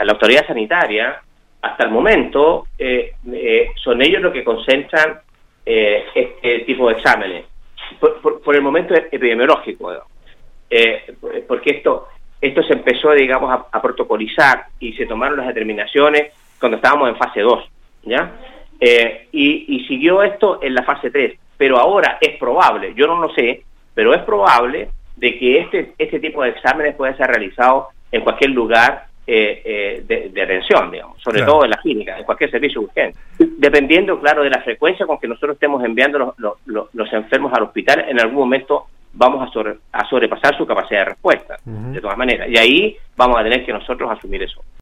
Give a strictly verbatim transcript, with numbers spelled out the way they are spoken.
la autoridad sanitaria, hasta el momento, eh, eh, son ellos los que concentran eh, este tipo de exámenes, por, por, por el momento epidemiológico, eh, porque esto esto se empezó, digamos, a, a protocolizar y se tomaron las determinaciones cuando estábamos en fase dos, ¿ya? Eh, y, y siguió esto en la fase tres, pero ahora es probable, yo no lo sé, pero es probable de que este este tipo de exámenes pueda ser realizado en cualquier lugar eh, eh, de, de atención, digamos, sobre claro. todo en la clínica, en cualquier servicio urgente, dependiendo, claro, de la frecuencia con que nosotros estemos enviando los, los, los, los enfermos al hospital. En algún momento vamos a, sobre, a sobrepasar su capacidad de respuesta, uh-huh. de todas maneras, y ahí vamos a tener que nosotros asumir eso.